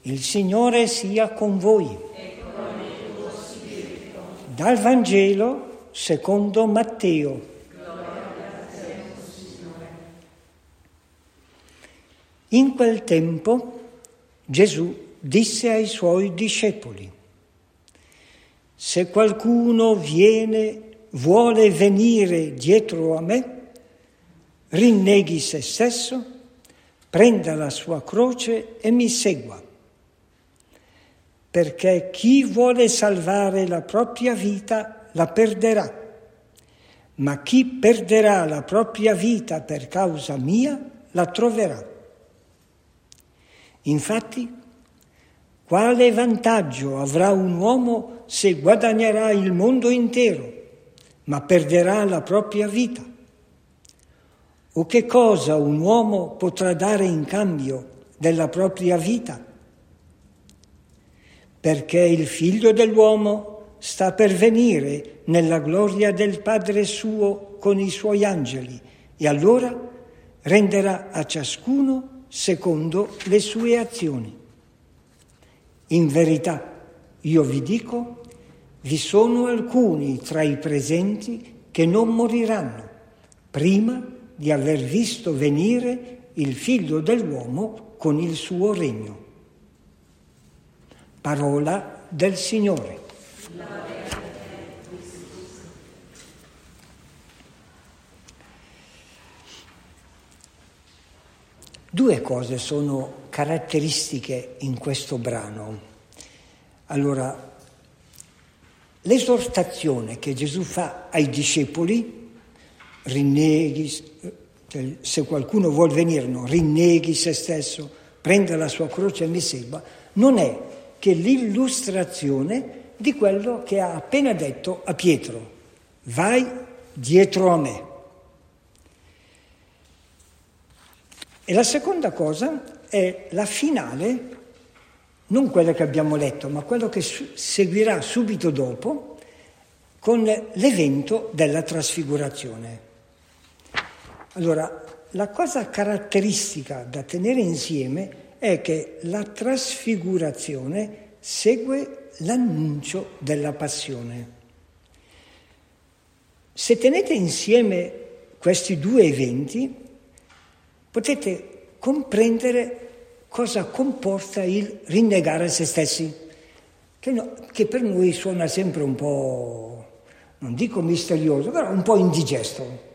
Il Signore sia con voi. E con il tuo spirito. Dal Vangelo secondo Matteo. Gloria a te, Signore. In quel tempo Gesù disse ai suoi discepoli: se qualcuno vuole venire dietro a me, rinneghi se stesso, prenda la sua croce e mi segua. Perché chi vuole salvare la propria vita la perderà, ma chi perderà la propria vita per causa mia la troverà. Infatti, quale vantaggio avrà un uomo se guadagnerà il mondo intero, ma perderà la propria vita? O che cosa un uomo potrà dare in cambio della propria vita? Perché il Figlio dell'uomo sta per venire nella gloria del Padre suo con i suoi angeli, e allora renderà a ciascuno secondo le sue azioni. In verità, io vi dico, vi sono alcuni tra i presenti che non moriranno prima di aver visto venire il Figlio dell'uomo con il suo regno. Parola del Signore. Due cose sono caratteristiche in questo brano. Allora, l'esortazione che Gesù fa ai discepoli, se qualcuno vuol venire, no, rinneghi se stesso, prenda la sua croce e mi segua, non è che l'illustrazione di quello che ha appena detto a Pietro: vai dietro a me. E la seconda cosa è la finale, non quella che abbiamo letto, ma quello che seguirà subito dopo, con l'evento della trasfigurazione. Allora, la cosa caratteristica da tenere insieme è che la trasfigurazione segue l'annuncio della passione. Se tenete insieme questi due eventi, potete comprendere cosa comporta il rinnegare se stessi, che per noi suona sempre un po', non dico misterioso, però un po' indigesto.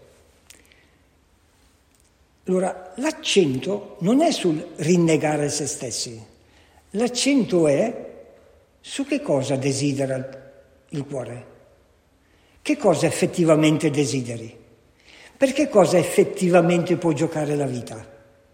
Allora, l'accento non è sul rinnegare se stessi, l'accento è su che cosa desidera il cuore, che cosa effettivamente desideri, per che cosa effettivamente può giocare la vita.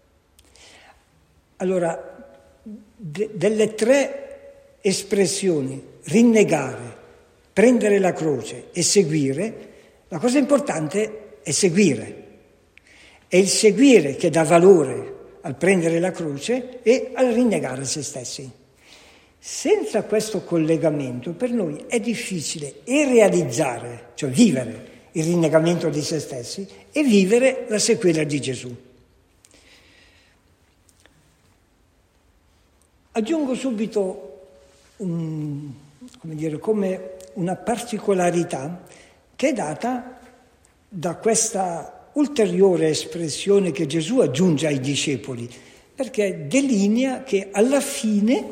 Allora, delle tre espressioni, rinnegare, prendere la croce e seguire, la cosa importante è seguire. È il seguire che dà valore al prendere la croce e al rinnegare se stessi. Senza questo collegamento per noi è difficile e realizzare, cioè vivere il rinnegamento di se stessi e vivere la sequela di Gesù. Aggiungo subito come una particolarità che è data da questa ulteriore espressione che Gesù aggiunge ai discepoli, perché delinea che alla fine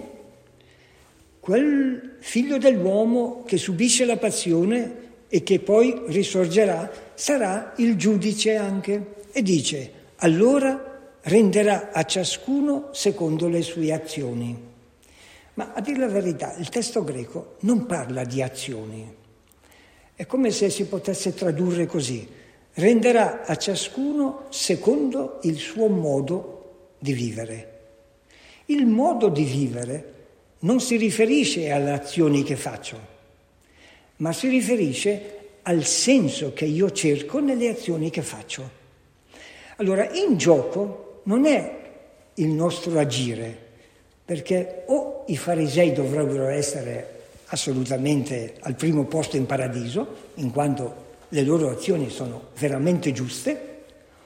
quel Figlio dell'uomo che subisce la passione e che poi risorgerà sarà il giudice anche, e dice: allora renderà a ciascuno secondo le sue azioni. Ma a dire la verità, il testo greco non parla di azioni. È come se si potesse tradurre così: renderà a ciascuno secondo il suo modo di vivere. Il modo di vivere non si riferisce alle azioni che faccio, ma si riferisce al senso che io cerco nelle azioni che faccio. Allora, in gioco non è il nostro agire, perché o i farisei dovrebbero essere assolutamente al primo posto in paradiso, in quanto le loro azioni sono veramente giuste,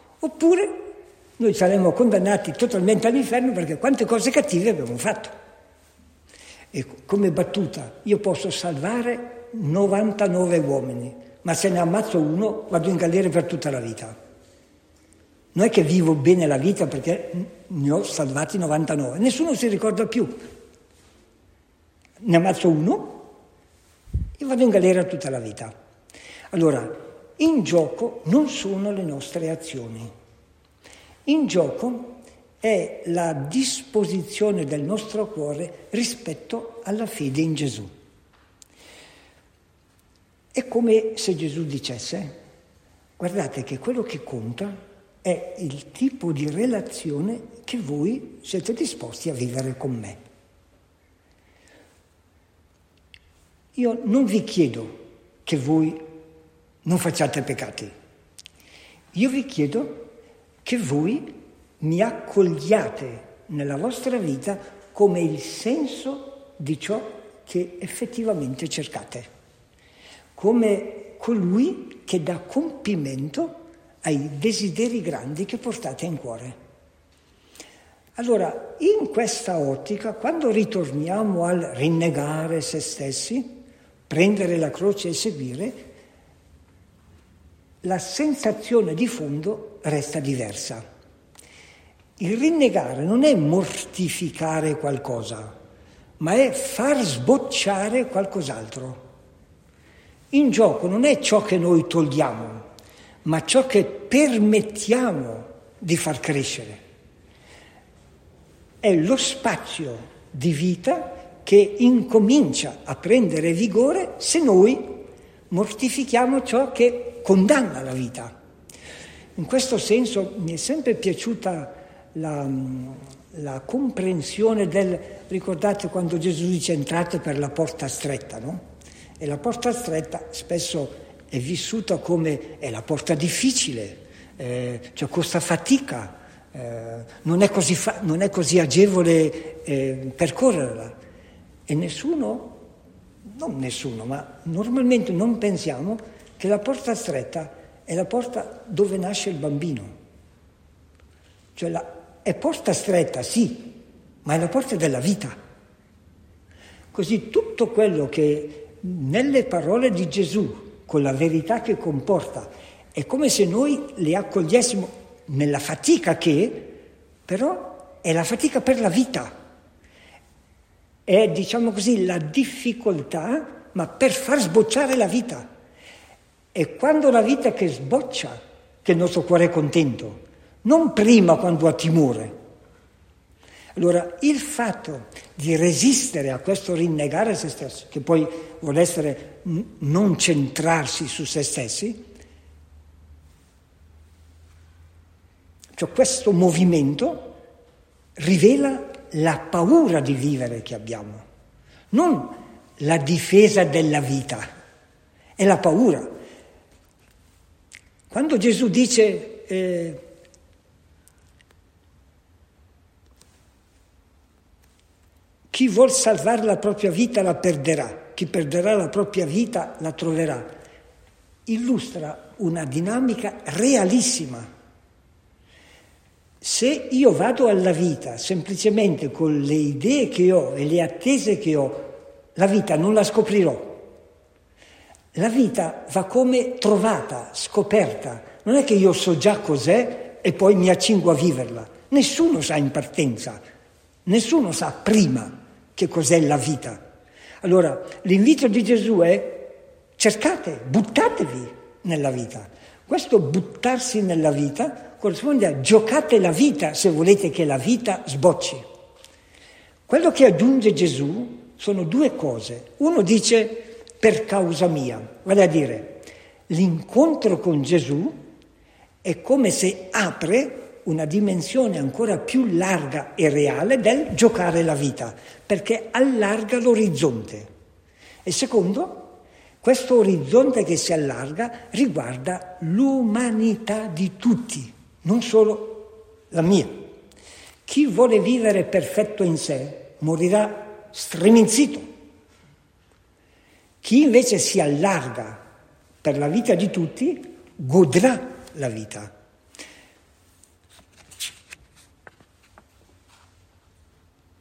oppure noi saremmo condannati totalmente all'inferno perché quante cose cattive abbiamo fatto. E come battuta, io posso salvare 99 uomini, ma se ne ammazzo uno vado in galera per tutta la vita. Non è che vivo bene la vita perché ne ho salvati 99, nessuno si ricorda più. Ne ammazzo uno e vado in galera tutta la vita. Allora, in gioco non sono le nostre azioni. In gioco è la disposizione del nostro cuore rispetto alla fede in Gesù. È come se Gesù dicesse: guardate che quello che conta è il tipo di relazione che voi siete disposti a vivere con me. Io non vi chiedo che voi non facciate peccati. Io vi chiedo che voi mi accogliate nella vostra vita come il senso di ciò che effettivamente cercate, come colui che dà compimento ai desideri grandi che portate in cuore. Allora, in questa ottica, quando ritorniamo al rinnegare se stessi, prendere la croce e seguire, la sensazione di fondo resta diversa. Il rinnegare non è mortificare qualcosa, ma è far sbocciare qualcos'altro. In gioco non è ciò che noi togliamo, ma ciò che permettiamo di far crescere. È lo spazio di vita che incomincia a prendere vigore se noi mortifichiamo ciò che condanna la vita. In questo senso mi è sempre piaciuta la comprensione ricordate quando Gesù dice entrate per la porta stretta, no? E la porta stretta spesso è vissuta come è la porta difficile, cioè costa fatica, non è così agevole percorrerla. E ma normalmente non pensiamo che la porta stretta è la porta dove nasce il bambino. Cioè è porta stretta, sì, ma è la porta della vita. Così tutto quello che nelle parole di Gesù, con la verità che comporta, è come se noi le accogliessimo nella fatica che, però, è la fatica per la vita. È, diciamo così, la difficoltà, ma per far sbocciare la vita. È quando la vita che sboccia che il nostro cuore è contento, non prima quando ha timore. Allora, il fatto di resistere a questo rinnegare se stessi, che poi vuole essere non centrarsi su se stessi, cioè questo movimento rivela la paura di vivere che abbiamo, non la difesa della vita, è la paura. Quando Gesù dice chi vuol salvare la propria vita la perderà, chi perderà la propria vita la troverà, illustra una dinamica realissima. Se io vado alla vita semplicemente con le idee che ho e le attese che ho, la vita non la scoprirò. La vita va come trovata, scoperta. Non è che io so già cos'è e poi mi accingo a viverla. Nessuno sa in partenza, nessuno sa prima che cos'è la vita. Allora, l'invito di Gesù è cercate, buttatevi nella vita. Questo buttarsi nella vita corrisponde a giocate la vita se volete che la vita sbocci. Quello che aggiunge Gesù sono due cose. Uno dice per causa mia, vale a dire l'incontro con Gesù è come se apre una dimensione ancora più larga e reale del giocare la vita, perché allarga l'orizzonte. E secondo, questo orizzonte che si allarga riguarda l'umanità di tutti, non solo la mia. Chi vuole vivere perfetto in sé morirà striminzito. Chi invece si allarga per la vita di tutti godrà la vita.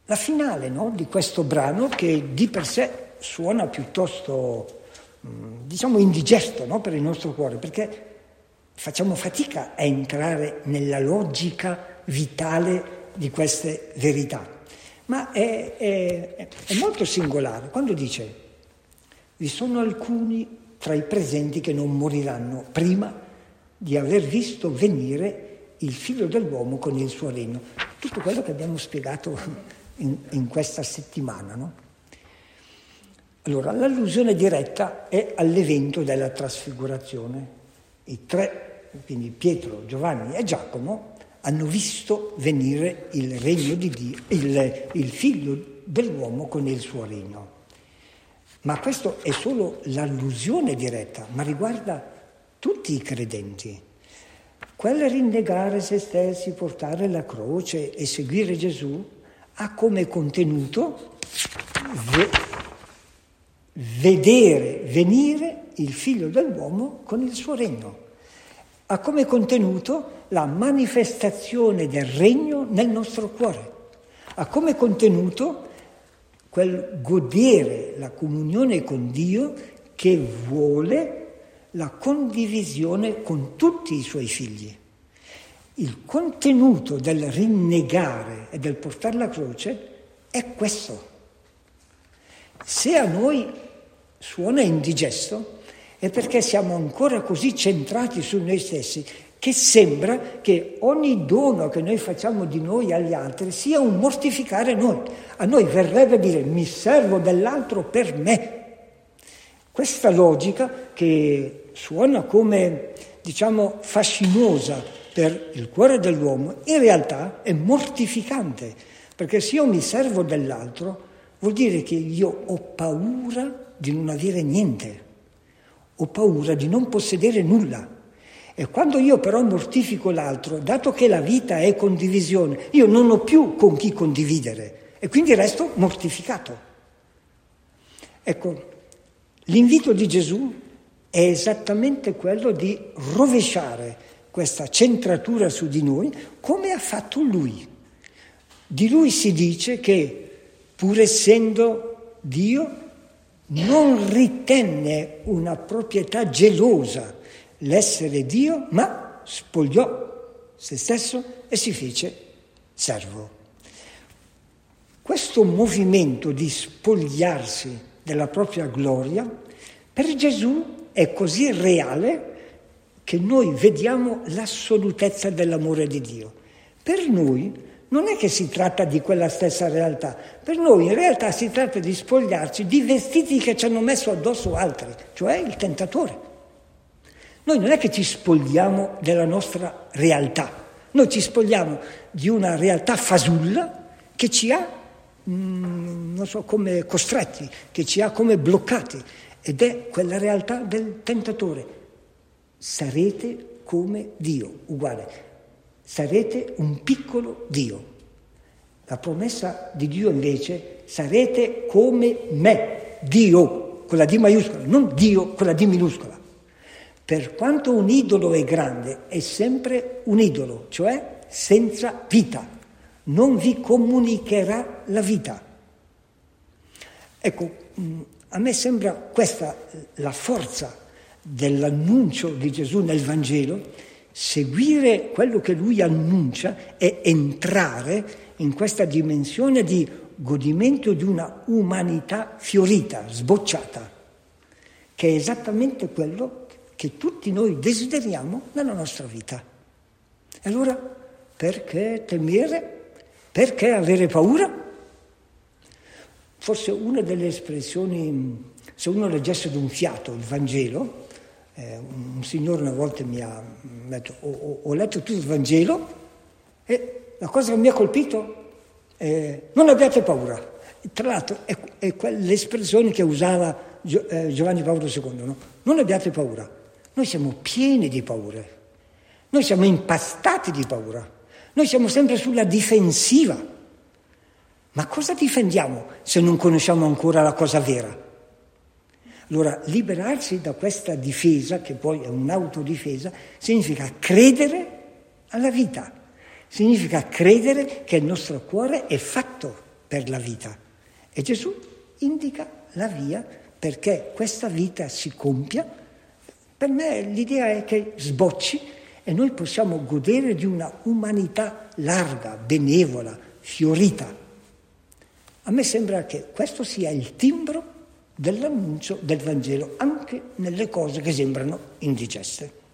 la finale, no, di questo brano, che di per sé suona piuttosto, diciamo, indigesto, no, per il nostro cuore, perché facciamo fatica a entrare nella logica vitale di queste verità. Ma è molto singolare quando dice: vi sono alcuni tra i presenti che non moriranno prima di aver visto venire il Figlio dell'uomo con il suo regno. Tutto quello che abbiamo spiegato in questa settimana, no? Allora, l'allusione diretta è all'evento della trasfigurazione. I tre, quindi Pietro, Giovanni e Giacomo, hanno visto venire il regno di Dio, il Figlio dell'uomo con il suo regno. Ma questo è solo l'allusione diretta, ma riguarda tutti i credenti. Quel rinnegare se stessi, portare la croce e seguire Gesù ha come contenuto vedere venire il Figlio dell'uomo con il suo regno. Ha come contenuto la manifestazione del regno nel nostro cuore. Ha come contenuto quel godere la comunione con Dio che vuole la condivisione con tutti i suoi figli. Il contenuto del rinnegare e del portare la croce è questo. Se a noi suona indigesto è perché siamo ancora così centrati su noi stessi che sembra che ogni dono che noi facciamo di noi agli altri sia un mortificare noi. A noi verrebbe dire: mi servo dell'altro per me. Questa logica, che suona come, diciamo, fascinosa per il cuore dell'uomo, in realtà è mortificante, perché se io mi servo dell'altro vuol dire che io ho paura di non avere niente, ho paura di non possedere nulla. E quando io però mortifico l'altro, dato che la vita è condivisione, io non ho più con chi condividere e quindi resto mortificato. Ecco, l'invito di Gesù è esattamente quello di rovesciare questa centratura su di noi come ha fatto Lui. Di Lui si dice che, pur essendo Dio, non ritenne una proprietà gelosa l'essere Dio, ma spogliò se stesso e si fece servo. Questo movimento di spogliarsi della propria gloria per Gesù è così reale che noi vediamo l'assolutezza dell'amore di Dio. Per noi non è che si tratta di quella stessa realtà, per noi in realtà si tratta di spogliarci di vestiti che ci hanno messo addosso altri, cioè il tentatore. Noi non è che ci spogliamo della nostra realtà, noi ci spogliamo di una realtà fasulla che ci ha, non so, come costretti, che ci ha come bloccati, ed è quella realtà del tentatore. Sarete come Dio, uguale, sarete un piccolo Dio. La promessa di Dio invece: sarete come me, Dio, con la D maiuscola, non Dio con la D minuscola. Per quanto un idolo è grande, è sempre un idolo, cioè senza vita. Non vi comunicherà la vita. Ecco, a me sembra questa la forza dell'annuncio di Gesù nel Vangelo. Seguire quello che lui annuncia è entrare in questa dimensione di godimento di una umanità fiorita, sbocciata, che è esattamente quello che tutti noi desideriamo nella nostra vita. E allora, perché temere? Perché avere paura? Forse una delle espressioni, se uno leggesse d'un fiato il Vangelo, un signore una volta mi ha detto: ho letto tutto il Vangelo e la cosa che mi ha colpito è: non abbiate paura. Tra l'altro è quell'espressione che usava Giovanni Paolo II, no? Non abbiate paura. Noi siamo pieni di paure, noi siamo impastati di paura, noi siamo sempre sulla difensiva. Ma cosa difendiamo se non conosciamo ancora la cosa vera? Allora, liberarsi da questa difesa, che poi è un'autodifesa, significa credere alla vita, significa credere che il nostro cuore è fatto per la vita. E Gesù indica la via perché questa vita si compia. Per me l'idea è che sbocci e noi possiamo godere di una umanità larga, benevola, fiorita. A me sembra che questo sia il timbro dell'annuncio del Vangelo, anche nelle cose che sembrano indigeste.